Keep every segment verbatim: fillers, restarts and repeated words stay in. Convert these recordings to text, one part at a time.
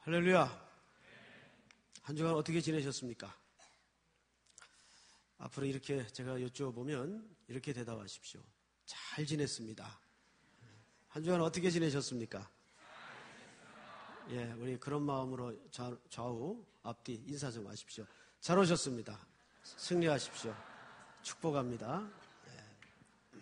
할렐루야. 한 주간 어떻게 지내셨습니까? 앞으로 이렇게 제가 여쭤보면 이렇게 대답하십시오. 잘 지냈습니다. 한 주간 어떻게 지내셨습니까? 예, 우리 그런 마음으로 좌우, 앞뒤 인사 좀 하십시오. 잘 오셨습니다. 승리하십시오. 축복합니다. 예.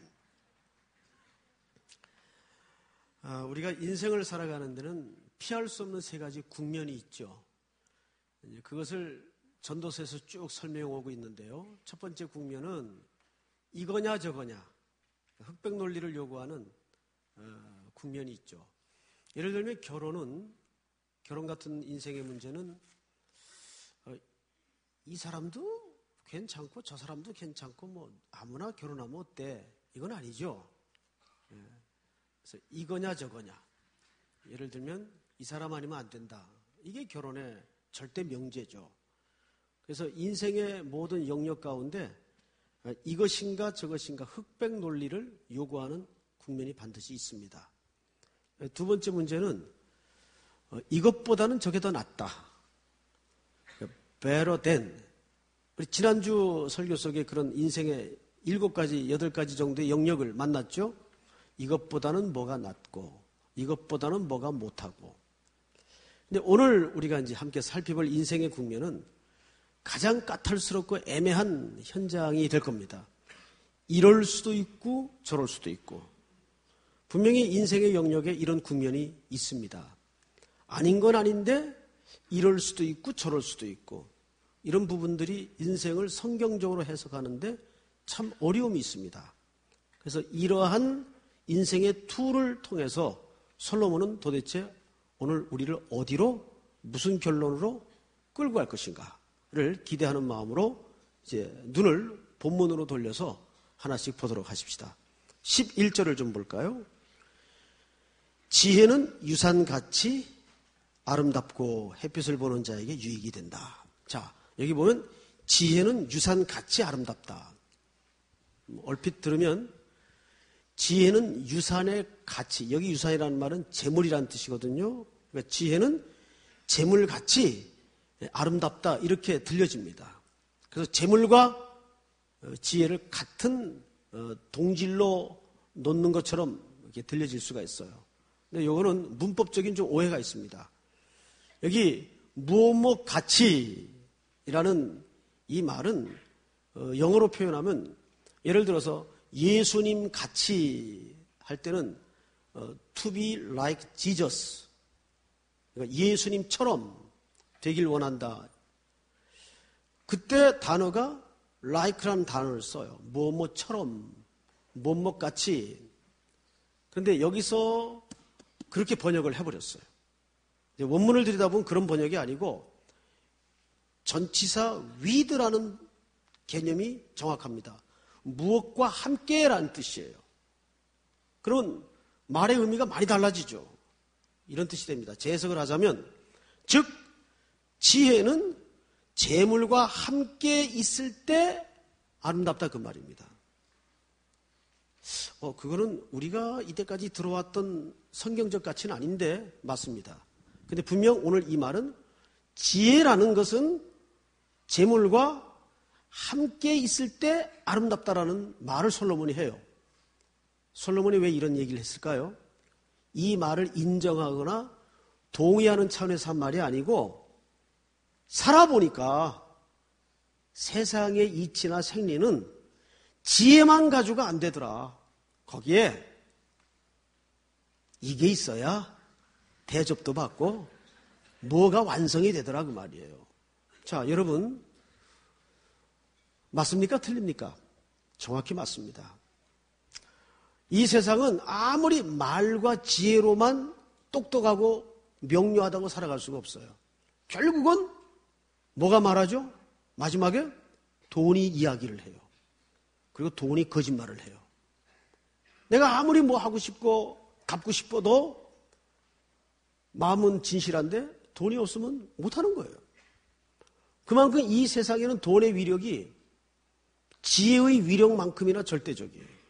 아, 우리가 인생을 살아가는 데는 피할 수 없는 세 가지 국면이 있죠. 그것을 전도서에서 쭉 설명해 오고 있는데요. 첫 번째 국면은 이거냐 저거냐, 흑백 논리를 요구하는 어, 국면이 있죠. 예를 들면 결혼은, 결혼 같은 인생의 문제는 어, 이 사람도 괜찮고 저 사람도 괜찮고 뭐 아무나 결혼하면 어때? 이건 아니죠. 예. 그래서 이거냐 저거냐. 예를 들면 이 사람 아니면 안 된다. 이게 결혼의 절대 명제죠. 그래서 인생의 모든 영역 가운데 이것인가 저것인가 흑백 논리를 요구하는 국면이 반드시 있습니다. 두 번째 문제는 이것보다는 저게 더 낫다. better than. 우리 지난주 설교 속에 그런 인생의 일곱 가지, 여덟 가지 정도의 영역을 만났죠. 이것보다는 뭐가 낫고 이것보다는 뭐가 못하고. 근데 오늘 우리가 이제 함께 살펴볼 인생의 국면은 가장 까탈스럽고 애매한 현장이 될 겁니다. 이럴 수도 있고 저럴 수도 있고. 분명히 인생의 영역에 이런 국면이 있습니다. 아닌 건 아닌데 이럴 수도 있고 저럴 수도 있고. 이런 부분들이 인생을 성경적으로 해석하는데 참 어려움이 있습니다. 그래서 이러한 인생의 툴을 통해서 솔로몬은 도대체 오늘 우리를 어디로, 무슨 결론으로 끌고 갈 것인가를 기대하는 마음으로 이제 눈을 본문으로 돌려서 하나씩 보도록 하십시다. 십일 절을 좀 볼까요? 지혜는 유산같이 아름답고 햇빛을 보는 자에게 유익이 된다. 자, 여기 보면 지혜는 유산같이 아름답다. 얼핏 들으면 지혜는 유산의 가치, 여기 유산이라는 말은 재물이라는 뜻이거든요. 그러니까 지혜는 재물같이 아름답다 이렇게 들려집니다. 그래서 재물과 지혜를 같은 동질로 놓는 것처럼 이렇게 들려질 수가 있어요. 근데 이거는 문법적인 좀 오해가 있습니다. 여기 무엇뭐 가치라는 이 말은 영어로 표현하면 예를 들어서 예수님 같이 할 때는 to be like Jesus, 그러니까 예수님처럼 되길 원한다. 그때 단어가 like라는 단어를 써요. 뭐뭐처럼, 뭐뭐같이. 그런데 여기서 그렇게 번역을 해버렸어요. 원문을 들여다보면 그런 번역이 아니고 전치사 with라는 개념이 정확합니다. 무엇과 함께라는 뜻이에요. 그러면 말의 의미가 많이 달라지죠. 이런 뜻이 됩니다. 재해석을 하자면, 즉 지혜는 재물과 함께 있을 때 아름답다 그 말입니다. 어, 그거는 우리가 이때까지 들어왔던 성경적 가치는 아닌데 맞습니다. 근데 분명 오늘 이 말은 지혜라는 것은 재물과 함께 있을 때 아름답다라는 말을 솔로몬이 해요. 솔로몬이 왜 이런 얘기를 했을까요? 이 말을 인정하거나 동의하는 차원에서 한 말이 아니고 살아보니까 세상의 이치나 생리는 지혜만 가지고 안 되더라. 거기에 이게 있어야 대접도 받고 뭐가 완성이 되더라 그 말이에요. 자, 여러분 맞습니까? 틀립니까? 정확히 맞습니다. 이 세상은 아무리 말과 지혜로만 똑똑하고 명료하다고 살아갈 수가 없어요. 결국은 뭐가 말하죠? 마지막에 돈이 이야기를 해요. 그리고 돈이 거짓말을 해요. 내가 아무리 뭐 하고 싶고 갚고 싶어도 마음은 진실한데 돈이 없으면 못하는 거예요. 그만큼 이 세상에는 돈의 위력이 지혜의 위력만큼이나 절대적이에요.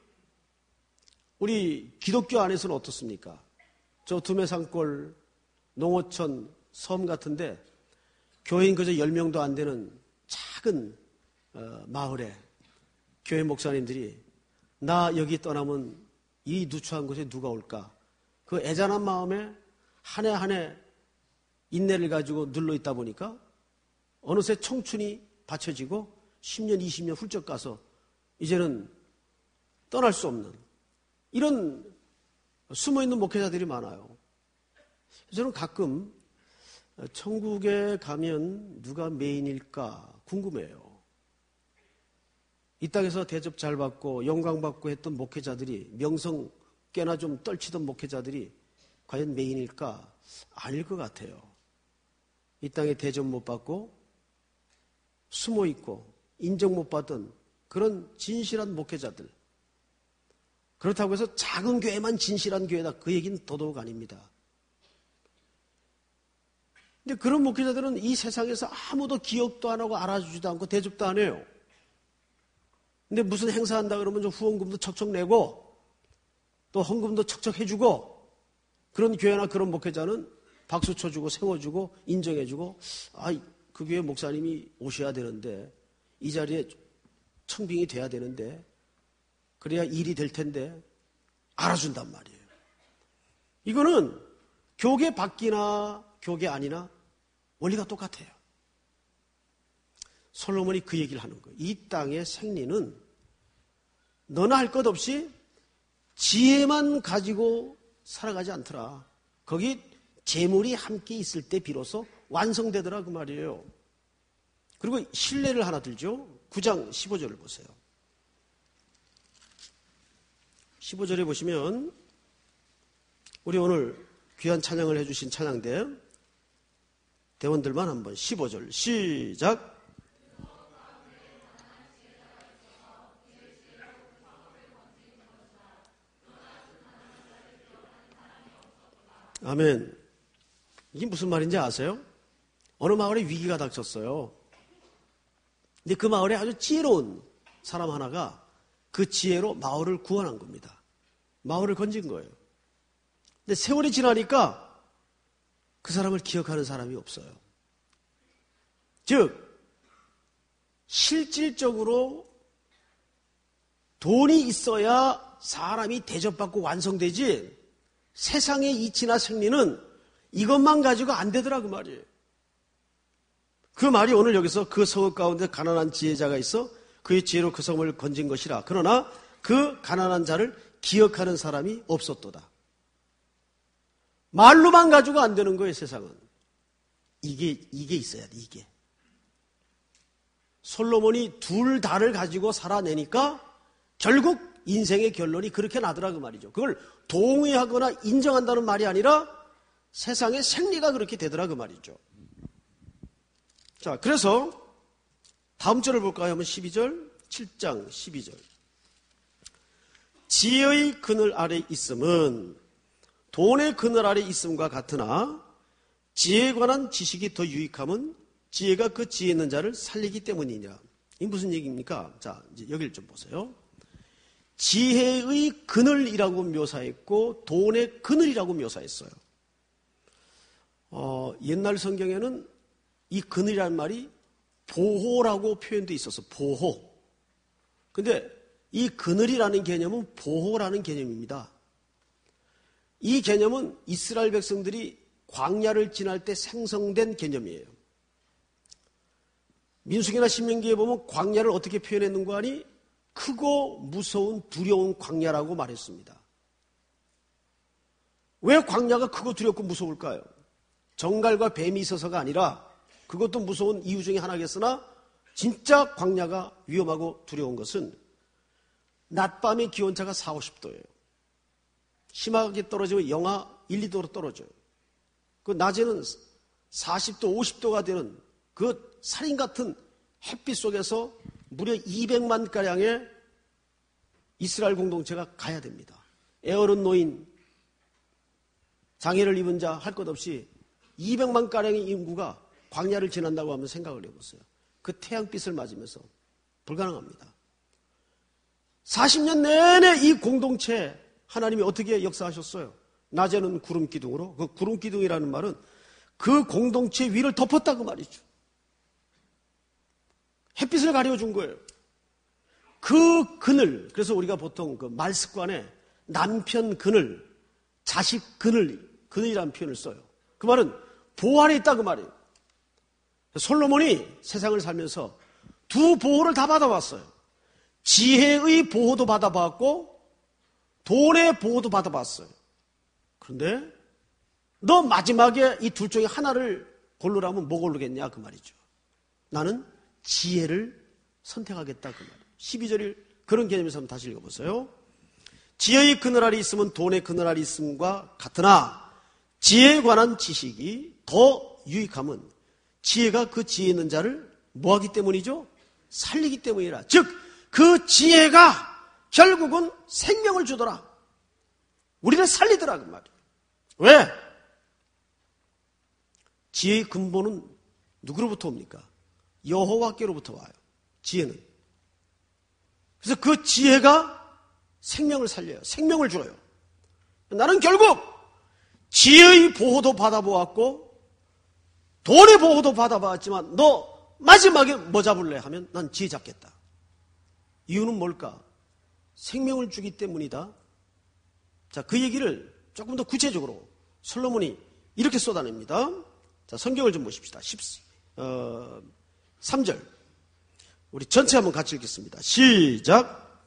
우리 기독교 안에서는 어떻습니까? 저 두메산골, 농어촌, 섬 같은데 교회인 그저 열 명도 안 되는 작은 어, 마을에 교회 목사님들이 나 여기 떠나면 이 누추한 곳에 누가 올까? 그 애잔한 마음에 한 해 한 해 인내를 가지고 눌러 있다 보니까 어느새 청춘이 받쳐지고 십 년, 이십 년 훌쩍 가서 이제는 떠날 수 없는 이런 숨어있는 목회자들이 많아요. 저는 가끔 천국에 가면 누가 메인일까 궁금해요. 이 땅에서 대접 잘 받고 영광 받고 했던 목회자들이, 명성 꽤나 좀 떨치던 목회자들이 과연 메인일까? 아닐 것 같아요. 이 땅에 대접 못 받고 숨어 있고 인정 못 받던 그런 진실한 목회자들. 그렇다고 해서 작은 교회만 진실한 교회다, 그 얘기는 더더욱 아닙니다. 근데 그런 목회자들은 이 세상에서 아무도 기억도 안 하고 알아주지도 않고 대접도 안 해요. 근데 무슨 행사한다 그러면 좀 후원금도 척척 내고 또 헌금도 척척 해주고, 그런 교회나 그런 목회자는 박수 쳐주고 세워주고 인정해주고, 아, 그 교회 목사님이 오셔야 되는데 이 자리에 청빙이 돼야 되는데 그래야 일이 될 텐데 알아준단 말이에요. 이거는 교계 밖이나 교계 아니나 원리가 똑같아요. 솔로몬이 그 얘기를 하는 거예요. 이 땅의 생리는 너나 할 것 없이 지혜만 가지고 살아가지 않더라. 거기 재물이 함께 있을 때 비로소 완성되더라, 그 말이에요. 그리고 신뢰를 하나 들죠. 구 장 십오 절을 보세요. 십오 절에 보시면 우리 오늘 귀한 찬양을 해주신 찬양대 대원들만 한번 십오 절 시작. 아멘. 이게 무슨 말인지 아세요? 어느 마을에 위기가 닥쳤어요. 근데 그 마을에 아주 지혜로운 사람 하나가 그 지혜로 마을을 구원한 겁니다. 마을을 건진 거예요. 근데 세월이 지나니까 그 사람을 기억하는 사람이 없어요. 즉, 실질적으로 돈이 있어야 사람이 대접받고 완성되지, 세상의 이치나 생리는 이것만 가지고 안 되더라, 그 말이에요. 그 말이 오늘 여기서 그 성읍 가운데 가난한 지혜자가 있어 그의 지혜로 그 성을 건진 것이라. 그러나 그 가난한 자를 기억하는 사람이 없었도다. 말로만 가지고 안 되는 거예요, 세상은. 이게, 이게 있어야 돼, 이게. 솔로몬이 둘 다를 가지고 살아내니까 결국 인생의 결론이 그렇게 나더라, 그 말이죠. 그걸 동의하거나 인정한다는 말이 아니라 세상의 생리가 그렇게 되더라, 그 말이죠. 자, 그래서 다음 절을 볼까요? 한번 십이 절, 칠 장 십이 절. 지혜의 그늘 아래 있음은 돈의 그늘 아래 있음과 같으나 지혜에 관한 지식이 더 유익함은 지혜가 그 지혜 있는 자를 살리기 때문이냐. 이게 무슨 얘기입니까? 자, 이제 여기를 좀 보세요. 지혜의 그늘이라고 묘사했고 돈의 그늘이라고 묘사했어요. 어, 옛날 성경에는 이 그늘이라는 말이 보호라고 표현되어 있어서 보호. 근데 이 그늘이라는 개념은 보호라는 개념입니다. 이 개념은 이스라엘 백성들이 광야를 지날 때 생성된 개념이에요. 민수기나 신명기에 보면 광야를 어떻게 표현했는가 하니 크고 무서운 두려운 광야라고 말했습니다. 왜 광야가 크고 두렵고 무서울까요? 정갈과 뱀이 있어서가 아니라, 그것도 무서운 이유 중에 하나겠으나 진짜 광야가 위험하고 두려운 것은 낮밤의 기온차가 사오십 도예요. 심하게 떨어지면 영하 일, 이 도로 떨어져요. 그 낮에는 사십 도, 오십 도가 되는 그 살인 같은 햇빛 속에서 무려 이백만 가량의 이스라엘 공동체가 가야 됩니다. 애어른 노인, 장애를 입은 자 할 것 없이 이백만 가량의 인구가 광야를 지난다고 하면 생각을 해보세요. 그 태양빛을 맞으면서 불가능합니다. 사십 년 내내 이 공동체 하나님이 어떻게 역사하셨어요? 낮에는 구름 기둥으로, 그 구름 기둥이라는 말은 그 공동체 위를 덮었다고 말이죠. 햇빛을 가려준 거예요. 그 그늘, 그래서 우리가 보통 그 말 습관에 남편 그늘, 자식 그늘, 그늘이라는 표현을 써요. 그 말은 보호 안에 있다 그 말이에요. 솔로몬이 세상을 살면서 두 보호를 다 받아봤어요. 지혜의 보호도 받아봤고 돈의 보호도 받아봤어요. 그런데 너 마지막에 이 둘 중에 하나를 고르라면 뭐 고르겠냐 그 말이죠. 나는 지혜를 선택하겠다 그 말이에요. 십이 절일 그런 개념에서 한번 다시 읽어보세요. 지혜의 그늘 아래 있으면 돈의 그늘 아래 있음과 같으나 지혜에 관한 지식이 더 유익함은 지혜가 그 지혜 있는 자를 뭐하기 때문이죠? 살리기 때문이라. 즉 그 지혜가 결국은 생명을 주더라. 우리를 살리더라 그 말이에요. 왜? 지혜의 근본은 누구로부터 옵니까? 여호와께로부터 와요. 지혜는. 그래서 그 지혜가 생명을 살려요. 생명을 줘요. 나는 결국 지혜의 보호도 받아보았고 돈의 보호도 받아봤지만 너 마지막에 뭐 잡을래 하면 난 지혜 잡겠다. 이유는 뭘까? 생명을 주기 때문이다. 자, 그 얘기를 조금 더 구체적으로 솔로몬이 이렇게 쏟아냅니다. 자, 성경을 좀 보십시다. 어, 삼 절. 우리 전체 한번 같이 읽겠습니다. 시작.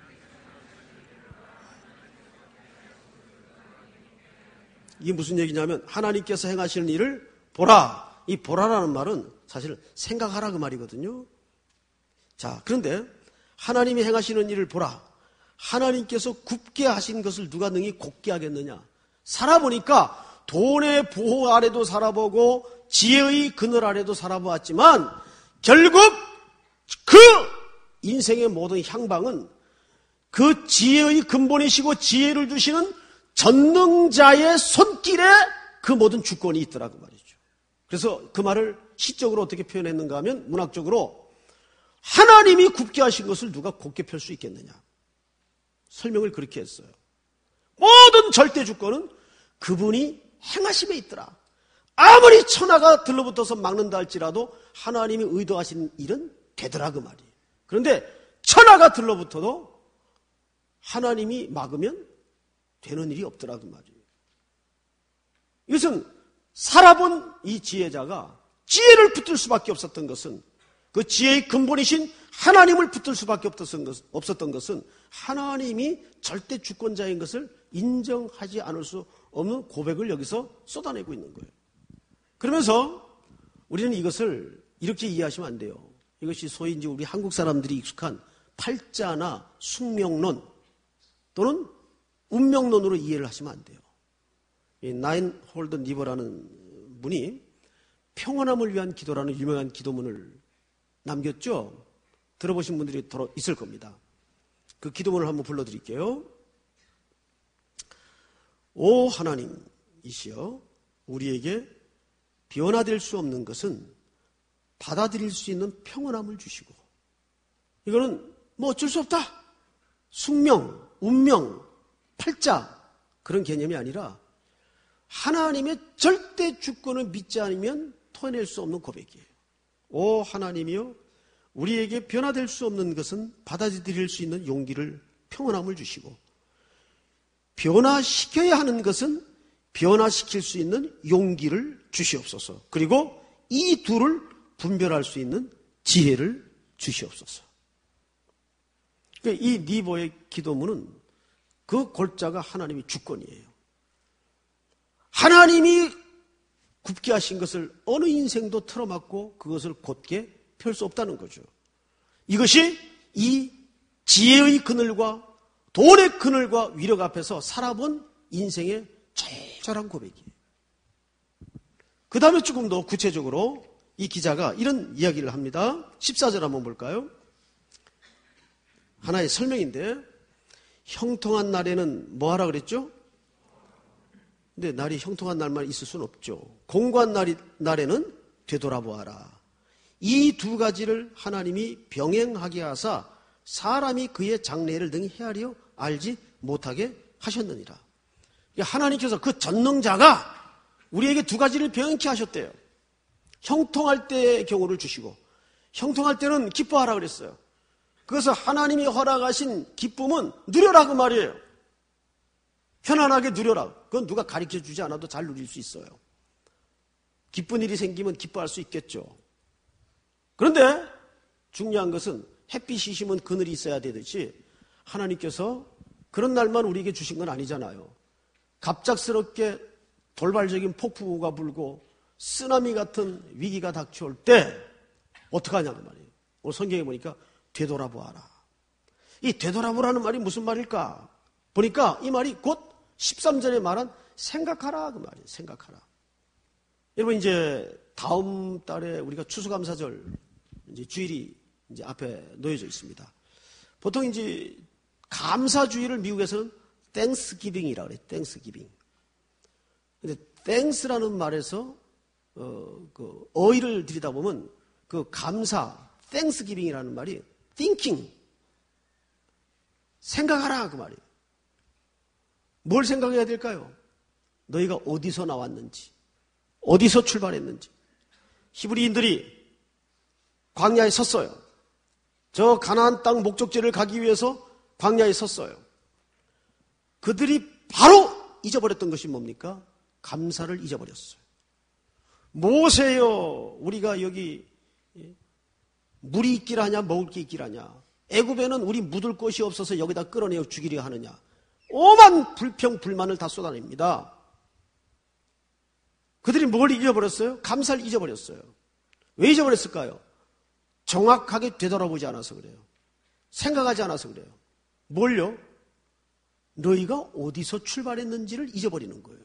이게 무슨 얘기냐면 하나님께서 행하시는 일을 보라. 이 보라라는 말은 사실 생각하라 그 말이거든요. 자, 그런데 하나님이 행하시는 일을 보라. 하나님께서 굽게 하신 것을 누가 능히 곱게 하겠느냐. 살아보니까 돈의 보호 아래도 살아보고 지혜의 그늘 아래도 살아보았지만 결국 그 인생의 모든 향방은 그 지혜의 근본이시고 지혜를 주시는 전능자의 손길에 그 모든 주권이 있더라고 말이죠. 그래서 그 말을 시적으로 어떻게 표현했는가 하면 문학적으로 하나님이 굽게 하신 것을 누가 곱게 펼 수 있겠느냐. 설명을 그렇게 했어요. 모든 절대 주권은 그분이 행하심에 있더라. 아무리 천하가 들러붙어서 막는다 할지라도 하나님이 의도하신 일은 되더라 그 말이에요. 그런데 천하가 들러붙어도 하나님이 막으면 되는 일이 없더라 그 말이에요. 이것은 살아본 이 지혜자가 지혜를 붙들 수밖에 없었던 것은 그 지혜의 근본이신 하나님을 붙들 수밖에 없었던 것은 하나님이 절대 주권자인 것을 인정하지 않을 수 없는 고백을 여기서 쏟아내고 있는 거예요. 그러면서 우리는 이것을 이렇게 이해하시면 안 돼요. 이것이 소위 이제 우리 한국 사람들이 익숙한 팔자나 숙명론 또는 운명론으로 이해를 하시면 안 돼요. 이 나인 홀든 리버라는 분이 평안함을 위한 기도라는 유명한 기도문을 남겼죠. 들어보신 분들이 있을 겁니다. 그 기도문을 한번 불러드릴게요. 오 하나님이시여, 우리에게 변화될 수 없는 것은 받아들일 수 있는 평안함을 주시고, 이거는 뭐 어쩔 수 없다. 숙명, 운명, 팔자 그런 개념이 아니라 하나님의 절대 주권을 믿지 않으면 토해낼 수 없는 고백이에요. 오 하나님이여, 우리에게 변화될 수 없는 것은 받아들일 수 있는 용기를, 평온함을 주시고, 변화시켜야 하는 것은 변화시킬 수 있는 용기를 주시옵소서. 그리고 이 둘을 분별할 수 있는 지혜를 주시옵소서. 이 니보의 기도문은 그 골자가 하나님의 주권이에요. 하나님이 굽게 하신 것을 어느 인생도 틀어막고 그것을 곧게 펼 수 없다는 거죠. 이것이 이 지혜의 그늘과 돈의 그늘과 위력 앞에서 살아본 인생의 절절한 고백이에요. 그 다음에 조금 더 구체적으로 이 기자가 이런 이야기를 합니다. 십사 절 한번 볼까요? 하나의 설명인데, 형통한 날에는 뭐 하라 그랬죠? 근데 날이 형통한 날만 있을 수는 없죠. 공고한 날이, 날에는 되돌아보아라. 이 두 가지를 하나님이 병행하게 하사 사람이 그의 장래를 능히 헤아려 알지 못하게 하셨느니라. 하나님께서 그 전능자가 우리에게 두 가지를 병행케 하셨대요. 형통할 때의 경우를 주시고, 형통할 때는 기뻐하라 그랬어요. 그래서 하나님이 허락하신 기쁨은 누려라 그 말이에요. 편안하게 누려라. 그건 누가 가르쳐주지 않아도 잘 누릴 수 있어요. 기쁜 일이 생기면 기뻐할 수 있겠죠. 그런데 중요한 것은 햇빛이 심은 그늘이 있어야 되듯이 하나님께서 그런 날만 우리에게 주신 건 아니잖아요. 갑작스럽게 돌발적인 폭풍우가 불고 쓰나미 같은 위기가 닥쳐올 때 어떡하냐는 말이에요. 오늘 성경에 보니까 되돌아보아라. 이 되돌아보라는 말이 무슨 말일까? 보니까 이 말이 곧 십삼 절에 말한 생각하라 그 말이에요. 생각하라. 여러분 이제 다음 달에 우리가 추수감사절 이제 주일이 이제 앞에 놓여져 있습니다. 보통 이제 감사주일을 미국에서는 땡스기빙이라고 그래요. 땡스기빙. 근데 땡스라는 말에서 어, 그 어휘를 들이다보면 그 감사, 땡스기빙이라는 말이 thinking, 생각하라 그 말이에요. 뭘 생각해야 될까요? 너희가 어디서 나왔는지, 어디서 출발했는지. 히브리인들이 광야에 섰어요. 저 가나안 땅 목적지를 가기 위해서 광야에 섰어요. 그들이 바로 잊어버렸던 것이 뭡니까? 감사를 잊어버렸어요. 모세여, 우리가 여기 물이 있길 하냐, 먹을 게 있길 하냐. 애굽에는 우리 묻을 곳이 없어서 여기다 끌어내어 죽이려 하느냐. 오만 불평, 불만을 다 쏟아냅니다. 그들이 뭘 잊어버렸어요? 감사를 잊어버렸어요. 왜 잊어버렸을까요? 정확하게 되돌아보지 않아서 그래요. 생각하지 않아서 그래요. 뭘요? 너희가 어디서 출발했는지를 잊어버리는 거예요.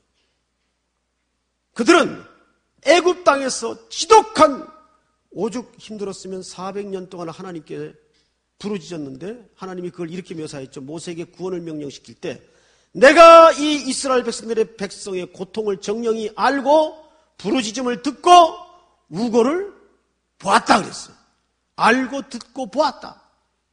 그들은 애굽 땅에서 지독한 오죽 힘들었으면 사백 년 동안 하나님께 부르짖었는데 하나님이 그걸 이렇게 묘사했죠. 모세에게 구원을 명령시킬 때 내가 이 이스라엘 백성들의 백성의 고통을 정령이 알고 부르짖음을 듣고 우고를 보았다 그랬어요. 알고 듣고 보았다.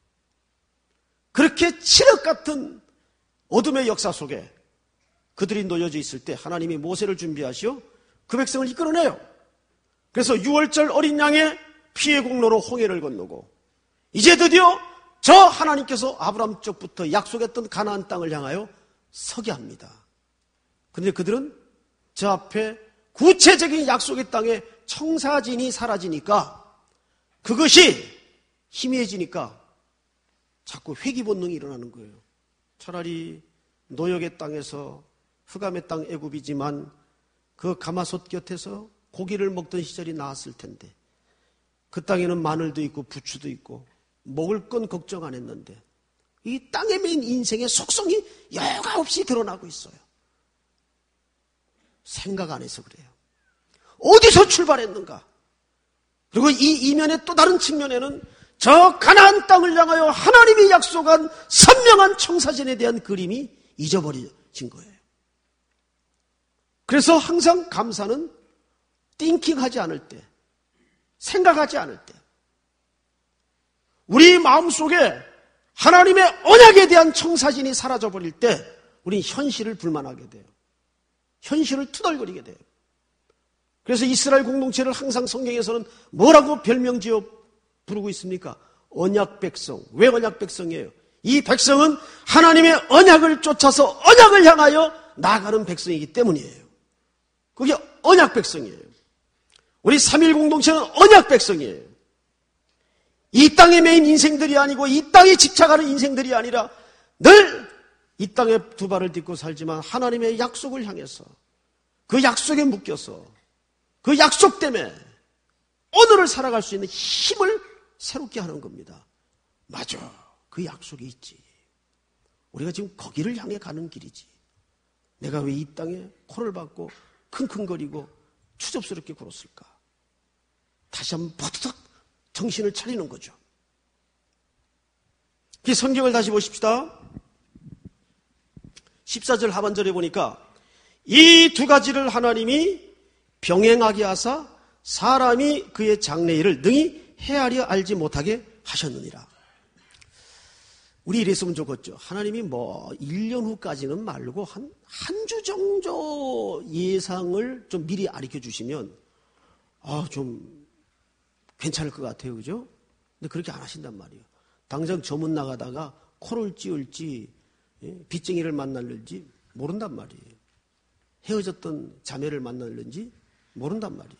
그렇게 칠흑 같은 어둠의 역사 속에 그들이 놓여져 있을 때 하나님이 모세를 준비하시어 그 백성을 이끌어내요. 그래서 유월절 어린 양의 피의 공로로 홍해를 건너고 이제 드디어 저 하나님께서 아브라함 쪽부터 약속했던 가나안 땅을 향하여 서게 합니다. 그런데 그들은 저 앞에 구체적인 약속의 땅에 청사진이 사라지니까 그것이 희미해지니까 자꾸 회귀 본능이 일어나는 거예요. 차라리 노역의 땅에서 흑암의 땅 애굽이지만 그 가마솥 곁에서 고기를 먹던 시절이 나았을 텐데 그 땅에는 마늘도 있고 부추도 있고 먹을 건 걱정 안 했는데 이 땅에 매인 인생의 속성이 여과 없이 드러나고 있어요. 생각 안 해서 그래요. 어디서 출발했는가? 그리고 이 이면의 또 다른 측면에는 저 가나안 땅을 향하여 하나님이 약속한 선명한 청사진에 대한 그림이 잊어버려진 거예요. 그래서 항상 감사는 띵킹하지 않을 때, 생각하지 않을 때, 우리 마음속에 하나님의 언약에 대한 청사진이 사라져버릴 때 우리는 현실을 불만하게 돼요. 현실을 투덜거리게 돼요. 그래서 이스라엘 공동체를 항상 성경에서는 뭐라고 별명지어 부르고 있습니까? 언약 백성. 왜 언약 백성이에요? 이 백성은 하나님의 언약을 쫓아서 언약을 향하여 나아가는 백성이기 때문이에요. 그게 언약 백성이에요. 우리 삼일 공동체는 언약 백성이에요. 이 땅에 매인 인생들이 아니고 이 땅에 집착하는 인생들이 아니라 늘 이 땅에 두 발을 딛고 살지만 하나님의 약속을 향해서 그 약속에 묶여서 그 약속 때문에 오늘을 살아갈 수 있는 힘을 새롭게 하는 겁니다. 맞아. 그 약속이 있지. 우리가 지금 거기를 향해 가는 길이지. 내가 왜 이 땅에 코를 박고 킁킁거리고 추접스럽게 굴었을까? 다시 한번 버드덕 정신을 차리는 거죠. 이 성경을 다시 보십시다. 십사 절 하반절에 보니까 이 두 가지를 하나님이 병행하게 하사 사람이 그의 장래일을 능히 헤아려 알지 못하게 하셨느니라. 우리 이랬으면 좋겠죠. 하나님이 뭐 일 년 후까지는 말고 한 한 주 정도 예상을 좀 미리 알려 주시면 아, 좀 괜찮을 것 같아요. 그죠? 근데 그렇게 안 하신단 말이에요. 당장 저문 나가다가 코를 찌을지 예? 빚쟁이를 만날는지 모른단 말이에요. 헤어졌던 자매를 만날는지 모른단 말이에요.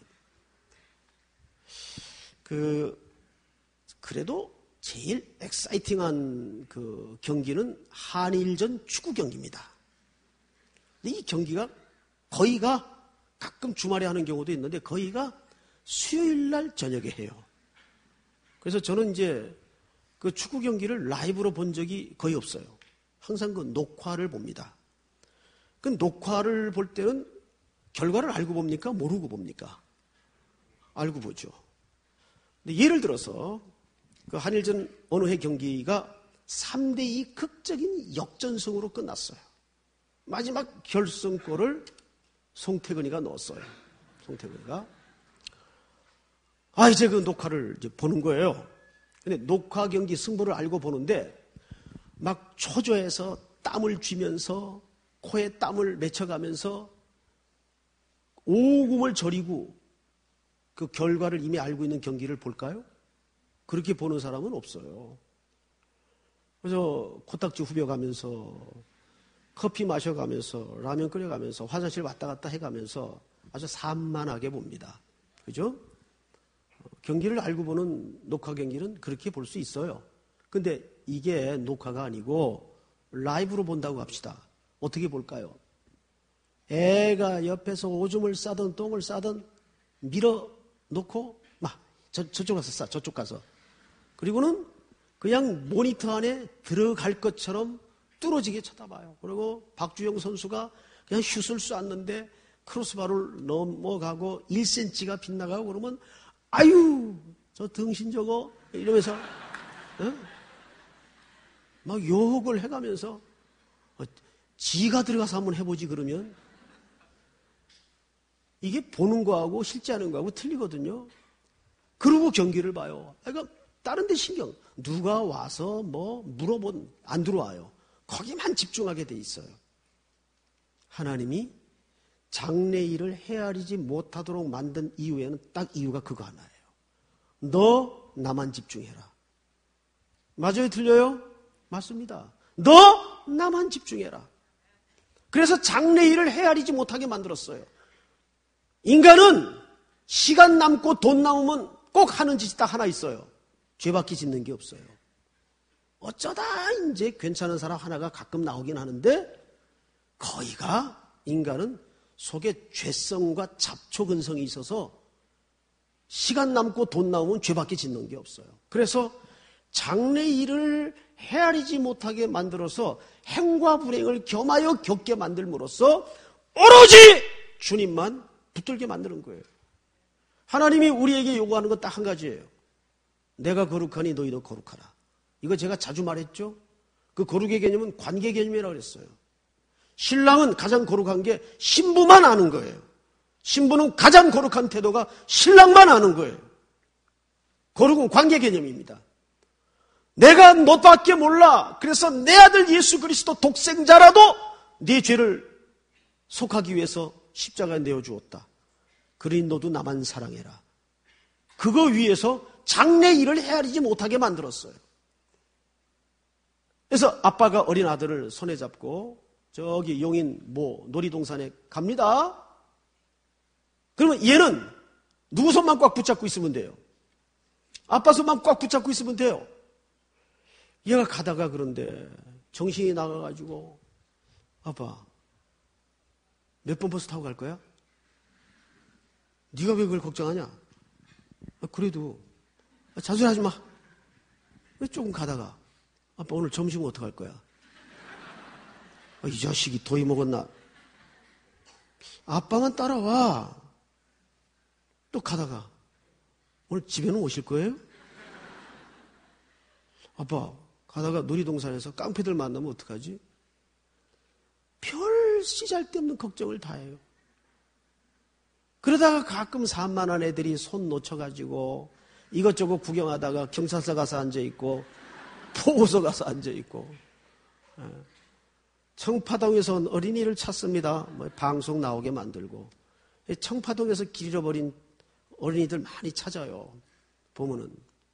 그 그래도 제일 엑사이팅한 그 경기는 한일전 축구 경기입니다. 근데 이 경기가 거의가 가끔 주말에 하는 경우도 있는데 거의가 수요일 날 저녁에 해요. 그래서 저는 이제 그 축구 경기를 라이브로 본 적이 거의 없어요. 항상 그 녹화를 봅니다. 그 녹화를 볼 때는 결과를 알고 봅니까? 모르고 봅니까? 알고 보죠. 근데 예를 들어서 그 한일전 어느 해 경기가 삼 대 이 극적인 역전승으로 끝났어요. 마지막 결승골을 송태근이가 넣었어요. 송태근이가. 아, 이제 그 녹화를 이제 보는 거예요. 근데 녹화 경기 승부를 알고 보는데 막 초조해서 땀을 쥐면서 코에 땀을 맺혀가면서 오금을 저리고 그 결과를 이미 알고 있는 경기를 볼까요? 그렇게 보는 사람은 없어요. 그래서 코딱지 후벼가면서 커피 마셔가면서 라면 끓여가면서 화장실 왔다 갔다 해가면서 아주 산만하게 봅니다. 그죠? 경기를 알고 보는 녹화 경기는 그렇게 볼 수 있어요. 근데 이게 녹화가 아니고 라이브로 본다고 합시다. 어떻게 볼까요? 애가 옆에서 오줌을 싸든 똥을 싸든 밀어놓고 막 저, 저쪽 가서 싸, 저쪽 가서. 그리고는 그냥 모니터 안에 들어갈 것처럼 뚫어지게 쳐다봐요. 그리고 박주영 선수가 그냥 슛을 쐈는데 크로스바를 넘어가고 일 센티미터가 빗나가고 그러면 아유 저 등신 저거 이러면서 어? 막 욕을 해가면서 어, 지가 들어가서 한번 해보지 그러면 이게 보는 거하고 실제 하는 거하고 틀리거든요. 그러고 경기를 봐요. 그러니까 다른 데 신경 누가 와서 뭐 물어본 안 들어와요. 거기만 집중하게 돼 있어요. 하나님이 장래일을 헤아리지 못하도록 만든 이유에는 딱 이유가 그거 하나예요. 너 나만 집중해라. 맞아요? 틀려요? 맞습니다. 너 나만 집중해라. 그래서 장래일을 헤아리지 못하게 만들었어요. 인간은 시간 남고 돈 남으면 꼭 하는 짓이 딱 하나 있어요. 죄밖에 짓는 게 없어요. 어쩌다 이제 괜찮은 사람 하나가 가끔 나오긴 하는데 거의가 인간은 속에 죄성과 잡초근성이 있어서 시간 남고 돈 나오면 죄밖에 짓는 게 없어요. 그래서 장래일을 헤아리지 못하게 만들어서 행과 불행을 겸하여 겪게 만들므로써 오로지 주님만 붙들게 만드는 거예요. 하나님이 우리에게 요구하는 건 딱 한 가지예요. 내가 거룩하니 너희도 거룩하라. 이거 제가 자주 말했죠. 그 거룩의 개념은 관계 개념이라고 그랬어요. 신랑은 가장 거룩한 게 신부만 아는 거예요. 신부는 가장 거룩한 태도가 신랑만 아는 거예요. 거룩은 관계 개념입니다. 내가 너밖에 몰라. 그래서 내 아들 예수 그리스도 독생자라도 네 죄를 속하기 위해서 십자가에 내어주었다. 그러니 너도 나만 사랑해라. 그거 위해서 장래일을 헤아리지 못하게 만들었어요. 그래서 아빠가 어린 아들을 손에 잡고 저기 용인 모 놀이동산에 갑니다. 그러면 얘는 누구 손만 꽉 붙잡고 있으면 돼요? 아빠 손만 꽉 붙잡고 있으면 돼요. 얘가 가다가 그런데 정신이 나가가지고 아빠 몇 번 버스 타고 갈 거야? 네가 왜 그걸 걱정하냐? 아, 그래도 잔소리하지 마. 왜 조금 가다가 아빠 오늘 점심은 어떡할 거야? 아, 이 자식이 더위 먹었나? 아빠만 따라와. 또 가다가 오늘 집에는 오실 거예요? 아빠 가다가 놀이동산에서 깡패들 만나면 어떡하지? 별 씨잘데없는 걱정을 다 해요. 그러다가 가끔 산만한 애들이 손 놓쳐가지고 이것저것 구경하다가 경찰서 가서 앉아있고 보고서 가서 앉아있고, 청파동에서 어린이를 찾습니다. 뭐 방송 나오게 만들고, 청파동에서 길 잃어버린 어린이들 많이 찾아요. 보면은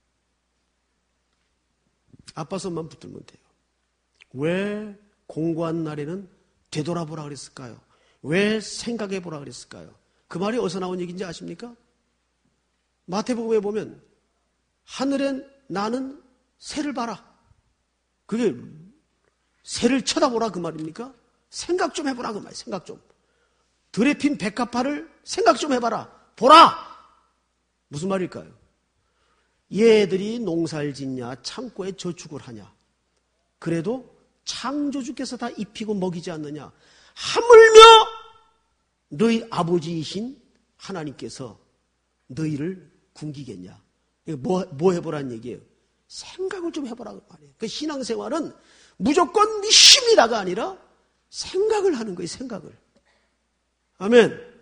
아빠 손만 붙들면 돼요. 왜 공고한 날에는 되돌아보라 그랬을까요? 왜 생각해보라 그랬을까요? 그 말이 어디서 나온 얘기인지 아십니까? 마태복음에 보면 하늘엔 나는 새를 봐라. 그게 새를 쳐다보라 그 말입니까? 생각 좀 해보라 그 말이에요. 생각 좀. 들에 핀 백합화를 생각 좀 해봐라. 보라! 무슨 말일까요? 얘들이 농사를 짓냐 창고에 저축을 하냐. 그래도 창조주께서 다 입히고 먹이지 않느냐. 하물며 너희 아버지이신 하나님께서 너희를 굶기겠냐. 뭐, 뭐 해보라는 얘기예요? 생각을 좀 해보라 그 말이에요. 그 신앙생활은 무조건 믿습니다가 아니라 생각을 하는 거예요. 생각을. 아멘.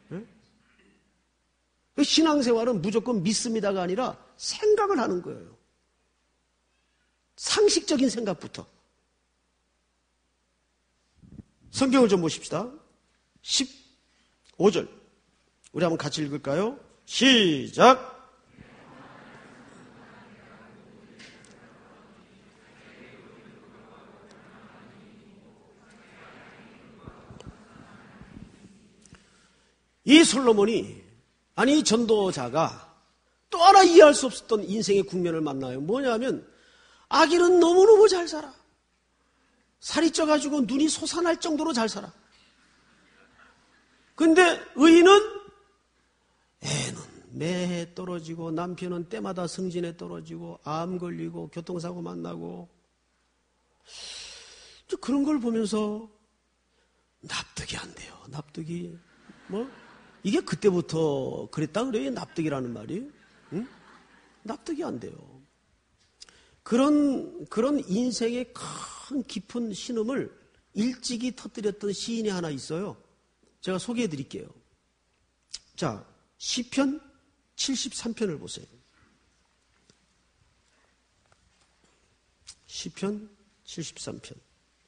그 신앙생활은 무조건 믿습니다가 아니라 생각을 하는 거예요. 상식적인 생각부터. 성경을 좀 보십시다. 십오 절. 우리 한번 같이 읽을까요? 시작. 이 솔로몬이, 아니 이 전도자가 또 하나 이해할 수 없었던 인생의 국면을 만나요. 뭐냐면 아기는 너무너무 잘 살아. 살이 쪄가지고 눈이 솟아날 정도로 잘 살아. 근데 의인은 애는 매해 떨어지고 남편은 때마다 승진에 떨어지고 암 걸리고 교통사고 만나고 그런 걸 보면서 납득이 안 돼요. 납득이. 뭐 이게 그때부터 그랬다 그래요. 납득이라는 말이. 응? 납득이 안 돼요. 그런 그런 인생의 큰 깊은 신음을 일찍이 터뜨렸던 시인이 하나 있어요. 제가 소개해 드릴게요. 자, 시편 칠십삼 편을 보세요. 시편 칠십삼 편.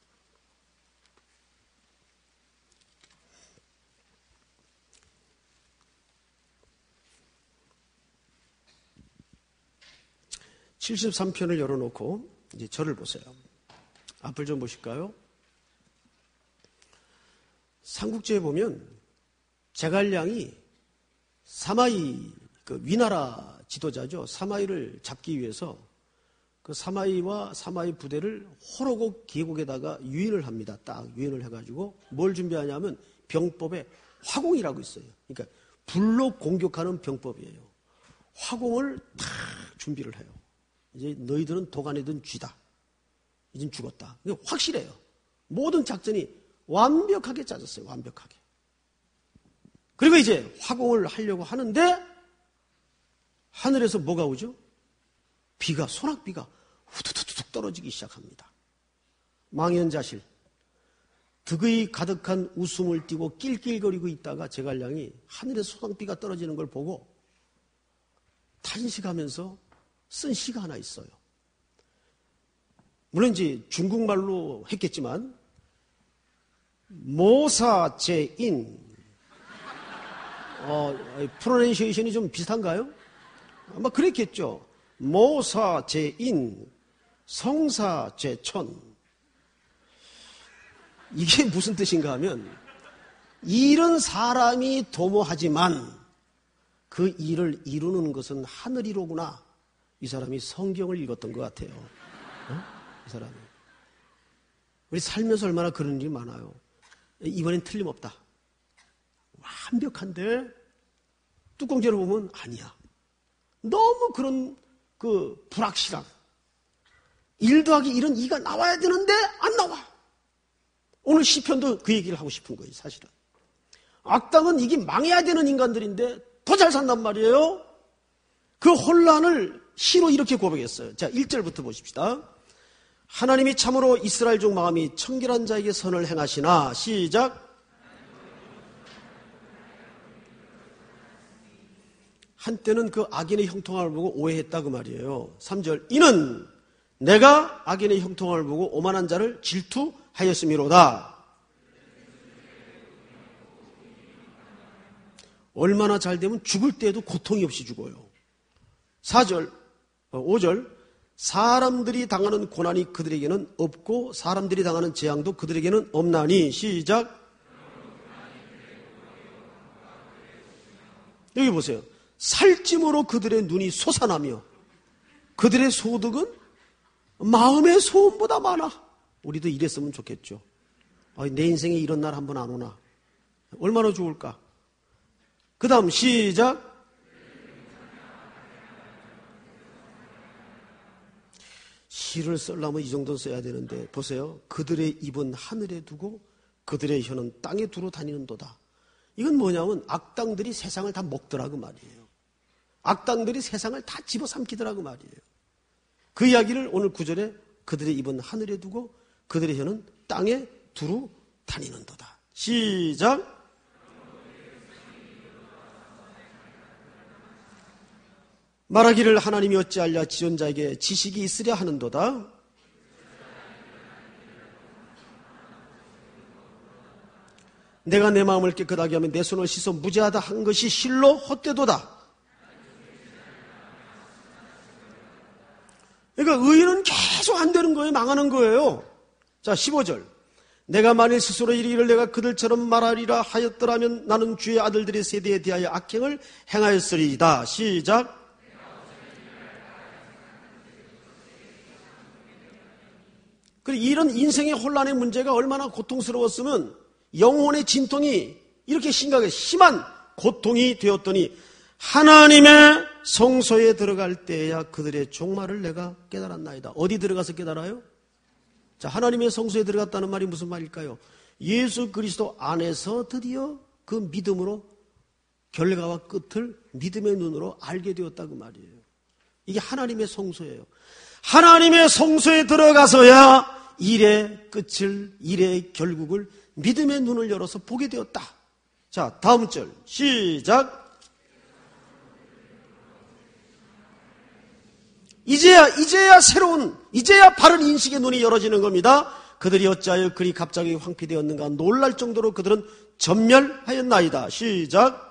칠십삼 편을 열어놓고 이제 저를 보세요. 앞을 좀 보실까요? 삼국지에 보면 제갈량이 사마이, 그 위나라 지도자죠. 사마이를 잡기 위해서 그 사마이와 사마이 부대를 호로곡 계곡에다가 유인을 합니다. 딱 유인을 해가지고 뭘 준비하냐면 병법에 화공이라고 있어요. 그러니까 불로 공격하는 병법이에요. 화공을 다 준비를 해요. 이제 너희들은 도가니든 쥐다. 이젠 죽었다. 이게 확실해요. 모든 작전이 완벽하게 짜졌어요. 완벽하게. 그리고 이제 화공을 하려고 하는데 하늘에서 뭐가 오죠? 비가, 소낙비가 후두두둑 떨어지기 시작합니다. 망연자실. 득의 가득한 웃음을 띠고 낄낄거리고 있다가 제갈량이 하늘에서 소낙비가 떨어지는 걸 보고 탄식하면서 쓴 시가 하나 있어요. 물론 이제 중국말로 했겠지만 모사제인 어, 프로넌시에이션이 좀 비슷한가요? 아마 그랬겠죠. 모사제인 성사제천. 이게 무슨 뜻인가 하면 일은 사람이 도모하지만 그 일을 이루는 것은 하늘이로구나. 이 사람이 성경을 읽었던 것 같아요. 어? 이 사람이. 우리 살면서 얼마나 그런 일이 많아요. 이번엔 틀림없다. 완벽한데 뚜껑째로 보면 아니야. 너무 그런 그 불확실함. 일 더하기 일은 이가 나와야 되는데 안 나와. 오늘 시편도 그 얘기를 하고 싶은 거예요. 사실은. 악당은 이게 망해야 되는 인간들인데 더 잘 산단 말이에요. 그 혼란을 시로 이렇게 고백했어요. 자, 일 절부터 보십시다. 하나님이 참으로 이스라엘 종 마음이 청결한 자에게 선을 행하시나. 시작. 한때는 그 악인의 형통함을 보고 오해했다 그 말이에요. 삼 절. 이는 내가 악인의 형통함을 보고 오만한 자를 질투하였음이로다. 얼마나 잘 되면 죽을 때에도 고통이 없이 죽어요. 사 절, 오 절, 사람들이 당하는 고난이 그들에게는 없고 사람들이 당하는 재앙도 그들에게는 없나니. 시작. 여기 보세요. 살찜으로 그들의 눈이 솟아나며 그들의 소득은 마음의 소원보다 많아. 우리도 이랬으면 좋겠죠. 내 인생에 이런 날 한번 안 오나. 얼마나 좋을까. 그 다음 시작. 시를 쓰려면 이 정도 써야 되는데 보세요. 그들의 입은 하늘에 두고 그들의 혀는 땅에 두루 다니는도다. 이건 뭐냐면 악당들이 세상을 다 먹더라고 말이에요. 악당들이 세상을 다 집어삼키더라고 말이에요. 그 이야기를 오늘 구절에 그들의 입은 하늘에 두고 그들의 혀는 땅에 두루 다니는도다. 시작. 말하기를 하나님이 어찌하랴 지존자에게 지식이 있으랴 하는도다. 내가 내 마음을 깨끗하게 하면 내 손을 씻어 무죄하다 한 것이 실로 헛되도다. 그러니까 의인은 계속 안 되는 거예요. 망하는 거예요. 자, 십오 절. 내가 만일 스스로 이르기를 내가 그들처럼 말하리라 하였더라면 나는 주의 아들들의 세대에 대하여 악행을 행하였으리이다. 시작. 그리고 이런 인생의 혼란의 문제가 얼마나 고통스러웠으면 영혼의 진통이 이렇게 심각하게 심한 고통이 되었더니 하나님의 성소에 들어갈 때야 그들의 종말을 내가 깨달았나이다. 어디 들어가서 깨달아요? 자, 하나님의 성소에 들어갔다는 말이 무슨 말일까요? 예수 그리스도 안에서 드디어 그 믿음으로 결과와 끝을 믿음의 눈으로 알게 되었다고 말이에요. 이게 하나님의 성소예요. 하나님의 성소에 들어가서야 일의 끝을, 일의 결국을 믿음의 눈을 열어서 보게 되었다. 자, 다음 절 시작. 이제야 이제야 새로운 이제야 바른 인식의 눈이 열어지는 겁니다. 그들이 어찌하여 그리 갑자기 황폐되었는가 놀랄 정도로 그들은 전멸하였나이다. 시작.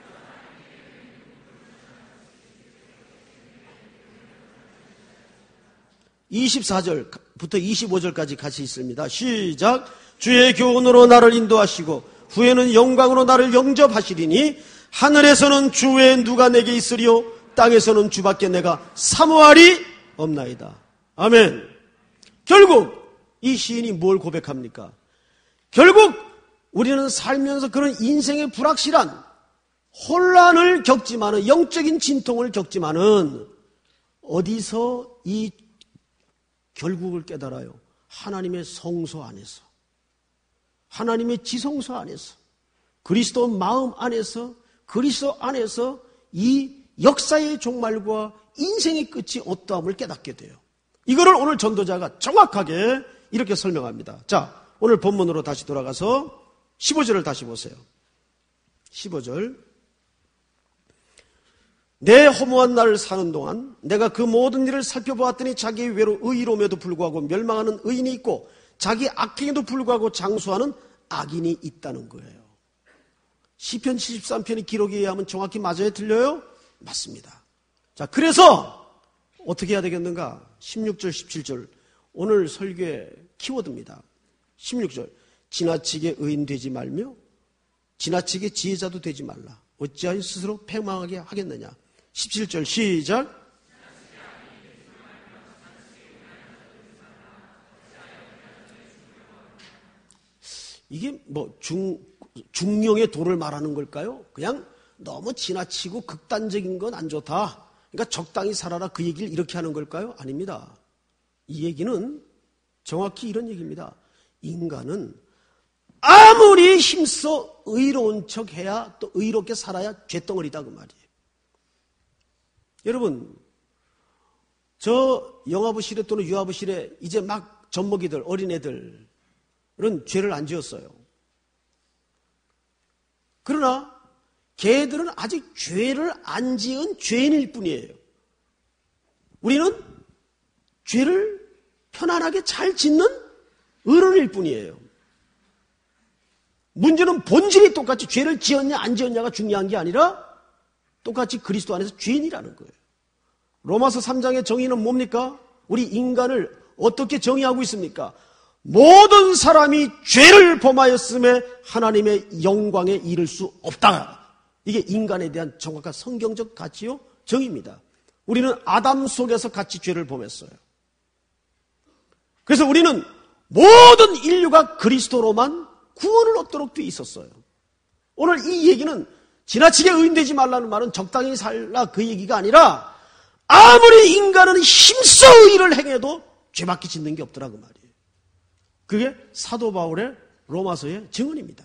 이십사 절부터 이십오 절까지 같이 있습니다. 시작. 주의 교훈으로 나를 인도하시고 후에는 영광으로 나를 영접하시리니 하늘에서는 주 외에 누가 내게 있으리요 땅에서는 주밖에 내가 사모할이 없나이다. 아멘. 결국 이 시인이 뭘 고백합니까? 결국 우리는 살면서 그런 인생의 불확실한 혼란을 겪지만은 영적인 진통을 겪지만은 어디서 이 결국을 깨달아요? 하나님의 성소 안에서, 하나님의 지성소 안에서, 그리스도 마음 안에서, 그리스도 안에서 이 역사의 종말과 인생의 끝이 어떠함을 깨닫게 돼요. 이거를 오늘 전도자가 정확하게 이렇게 설명합니다. 자, 오늘 본문으로 다시 돌아가서 십오 절을 다시 보세요. 십오 절. 내 허무한 날을 사는 동안 내가 그 모든 일을 살펴보았더니 자기의 외로 의로움에도 불구하고 멸망하는 의인이 있고 자기 악행에도 불구하고 장수하는 악인이 있다는 거예요. 시편 칠십삼 편의 기록에 의하면 정확히 맞아요? 틀려요? 맞습니다. 자, 그래서 어떻게 해야 되겠는가? 십육 절, 십칠 절. 오늘 설교의 키워드입니다. 십육 절. 지나치게 의인 되지 말며 지나치게 지혜자도 되지 말라. 어찌하여 스스로 패망하게 하겠느냐. 십칠 절 시작. 이게 뭐 중, 중용의 도를 말하는 걸까요? 그냥 너무 지나치고 극단적인 건 안 좋다. 그러니까 적당히 살아라 그 얘기를 이렇게 하는 걸까요? 아닙니다. 이 얘기는 정확히 이런 얘기입니다. 인간은 아무리 힘써 의로운 척 해야 또 의롭게 살아야 죄덩어리다 그 말이에요. 여러분, 저 영아부실에 또는 유아부실에 이제 막 젖먹이들, 어린애들은 죄를 안 지었어요. 그러나 걔들은 아직 죄를 안 지은 죄인일 뿐이에요. 우리는 죄를 편안하게 잘 짓는 어른일 뿐이에요. 문제는 본질이 똑같이 죄를 지었냐 안 지었냐가 중요한 게 아니라 똑같이 그리스도 안에서 죄인이라는 거예요. 로마서 삼 장의 정의는 뭡니까? 우리 인간을 어떻게 정의하고 있습니까? 모든 사람이 죄를 범하였음에 하나님의 영광에 이를 수 없다. 이게 인간에 대한 정확한 성경적 가치요 정의입니다. 우리는 아담 속에서 같이 죄를 범했어요. 그래서 우리는 모든 인류가 그리스도로만 구원을 얻도록 되어 있었어요. 오늘 이 얘기는 지나치게 의인되지 말라는 말은 적당히 살라 그 얘기가 아니라 아무리 인간은 힘써 의를 행해도 죄밖에 짓는 게 없더라 그 말이에요. 그게 사도 바울의 로마서의 증언입니다.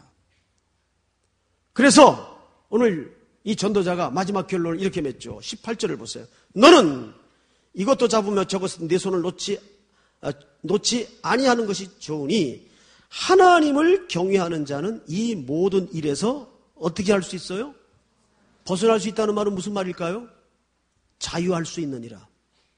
그래서 오늘 이 전도자가 마지막 결론을 이렇게 맺죠. 십팔 절을 보세요. 너는 이것도 잡으며 저것은 내 손을 놓지, 아, 놓지 아니하는 것이 좋으니 하나님을 경외하는 자는 이 모든 일에서 어떻게 할 수 있어요? 벗어날 수 있다는 말은 무슨 말일까요? 자유할 수 있느니라.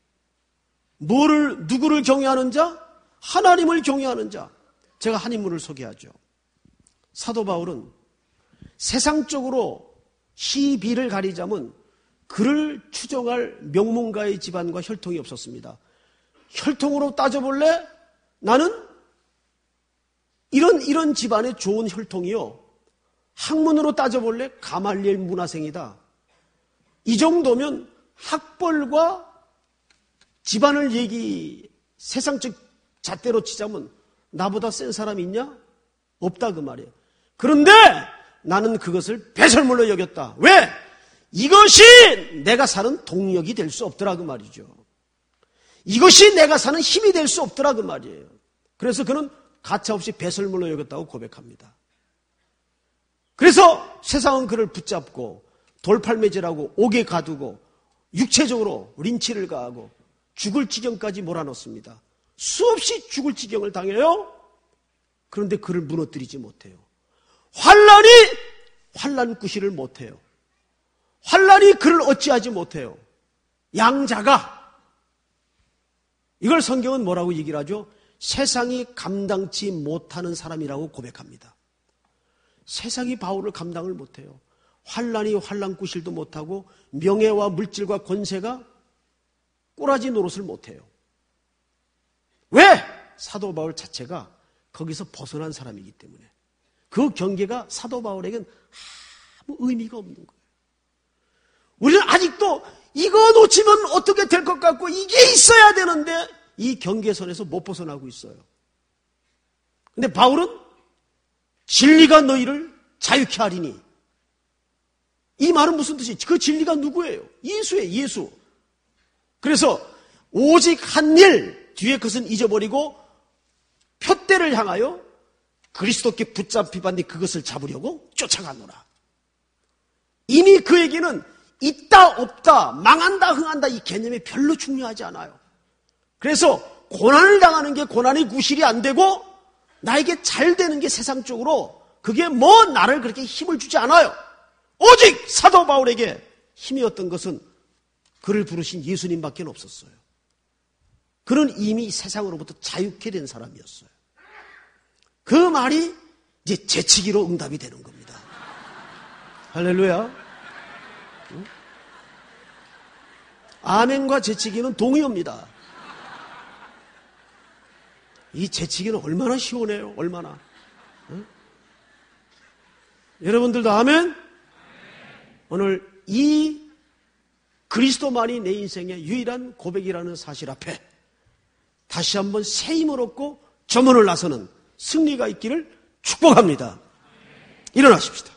뭐를, 누구를 경외하는 자? 하나님을 경외하는 자. 제가 한 인물을 소개하죠. 사도 바울은 세상적으로 시비를 가리자면 그를 추종할 명문가의 집안과 혈통이 없었습니다. 혈통으로 따져볼래? 나는 이런 이런 집안의 좋은 혈통이요. 학문으로 따져볼래? 가말리엘 문화생이다. 이 정도면 학벌과 집안을 얘기 세상적 잣대로 치자면 나보다 센 사람이 있냐? 없다 그 말이에요. 그런데 나는 그것을 배설물로 여겼다. 왜? 이것이 내가 사는 동력이 될 수 없더라 그 말이죠. 이것이 내가 사는 힘이 될 수 없더라 그 말이에요. 그래서 그는 가차없이 배설물로 여겼다고 고백합니다. 그래서 세상은 그를 붙잡고 돌팔매질하고 옥에 가두고 육체적으로 린치를 가하고 죽을 지경까지 몰아넣습니다. 수없이 죽을 지경을 당해요. 그런데 그를 무너뜨리지 못해요. 환란이 환란꾸시를 못해요. 환란이 그를 어찌하지 못해요. 양자가 이걸 성경은 뭐라고 얘기를 하죠? 세상이 감당치 못하는 사람이라고 고백합니다. 세상이 바울을 감당을 못해요. 환란이 환란꾸실도 못하고 명예와 물질과 권세가 꼬라지 노릇을 못해요. 왜? 사도 바울 자체가 거기서 벗어난 사람이기 때문에. 그 경계가 사도 바울에겐 아무 의미가 없는 거예요. 우리는 아직도 이거 놓치면 어떻게 될 것 같고 이게 있어야 되는데 이 경계선에서 못 벗어나고 있어요. 근데 바울은 진리가 너희를 자유케 하리니. 이 말은 무슨 뜻이지? 그 진리가 누구예요? 예수예요, 예수. 그래서 오직 한 일 뒤에 것은 잊어버리고 표대를 향하여 그리스도께 붙잡히반니 그것을 잡으려고 쫓아가노라. 이미 그에게는 있다 없다 망한다 흥한다 이 개념이 별로 중요하지 않아요. 그래서 고난을 당하는 게 고난의 구실이 안 되고 나에게 잘 되는 게 세상적으로 그게 뭐 나를 그렇게 힘을 주지 않아요. 오직 사도 바울에게 힘이었던 것은 그를 부르신 예수님밖에 없었어요. 그는 이미 세상으로부터 자유케 된 사람이었어요. 그 말이 이제 재치기로 응답이 되는 겁니다. 할렐루야. 응? 아멘과 재치기는 동의어입니다. 이 재치기는 얼마나 시원해요. 얼마나. 응? 여러분들도 아멘? 오늘 이 그리스도만이 내 인생의 유일한 고백이라는 사실 앞에 다시 한번 새 힘을 얻고 저문을 나서는 승리가 있기를 축복합니다. 일어나십시다.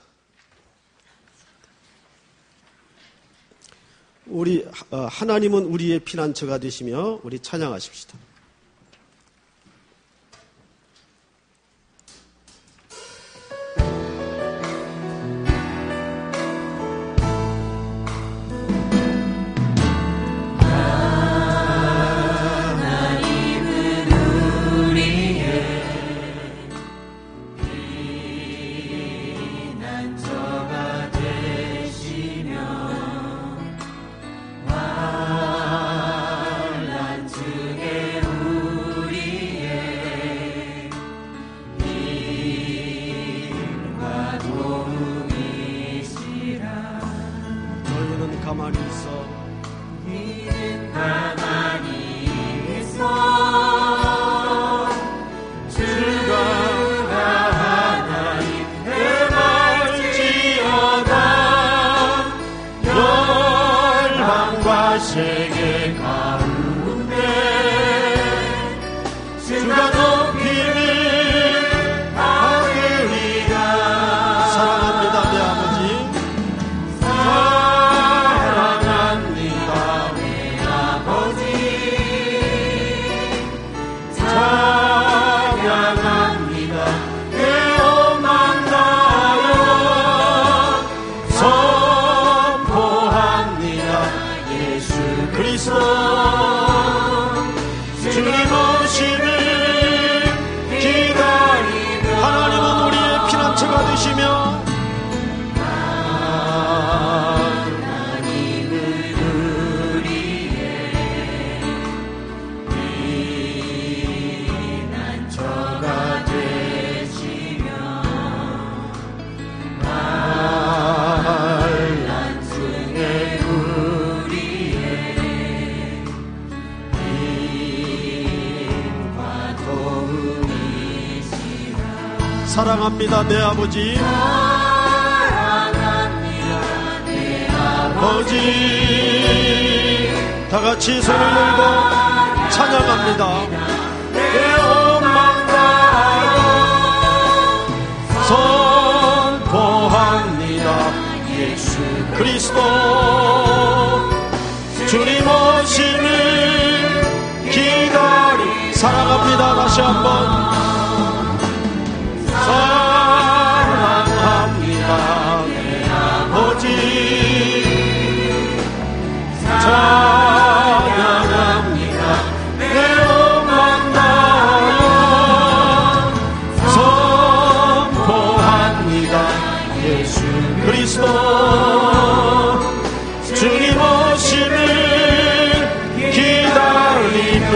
우리 하나님은 우리의 피난처가 되시며 우리 찬양하십시다. 환난 중에 가만히 있어 이젠 가만히 있어 주가 하나님 행할지어다 열방과 세계 가운데 주가 높이를 받으리라. 사랑합니다 내 아버지 사랑합니다 내 아버지 찬양합니다 내 오만 나라 선포합니다 예수 그리스도 주님 오심을 기다리며 하나님은 우리의 피난처가 되시며 하나님은 우리의 피난처가 되시며 한란중에 우리의 힘과 도움이시라. 사랑합니다 내 아버지 사랑합니다 내 아버지 다같이 손을 들고 찬양합니다 내 오만 나라 선포합니다 예수 그리스도 주님 오심을 기다리 사랑합니다 다시 한번 사랑합니다 내 아버지 찬양합니다 내 오만 나라 선포합니다 예수 그리스도 주님 오심을 기다리며.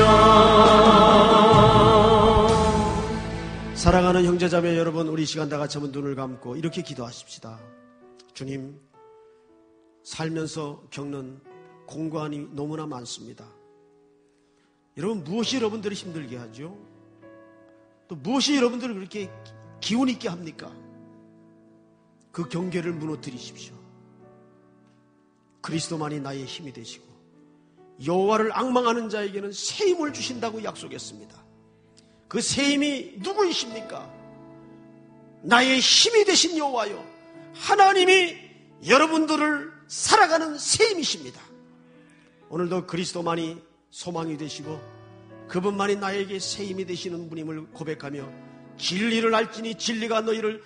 사랑하는 형제자매 여러분, 우리 시간 다 같이 한번 눈을 감고 이렇게 기도하십시다. 주님, 살면서 겪는 공고함이 너무나 많습니다. 여러분, 무엇이 여러분들을 힘들게 하죠? 또 무엇이 여러분들을 그렇게 기운 있게 합니까? 그 경계를 무너뜨리십시오. 그리스도만이 나의 힘이 되시고 여호와를 앙망하는 자에게는 새 힘을 주신다고 약속했습니다. 그 새 힘이 누구이십니까? 나의 힘이 되신 여호와요, 하나님이 여러분들을 살아가는 새 힘이십니다. 오늘도 그리스도만이 소망이 되시고 그분만이 나에게 새 힘이 되시는 분임을 고백하며 진리를 알지니 진리가 너희를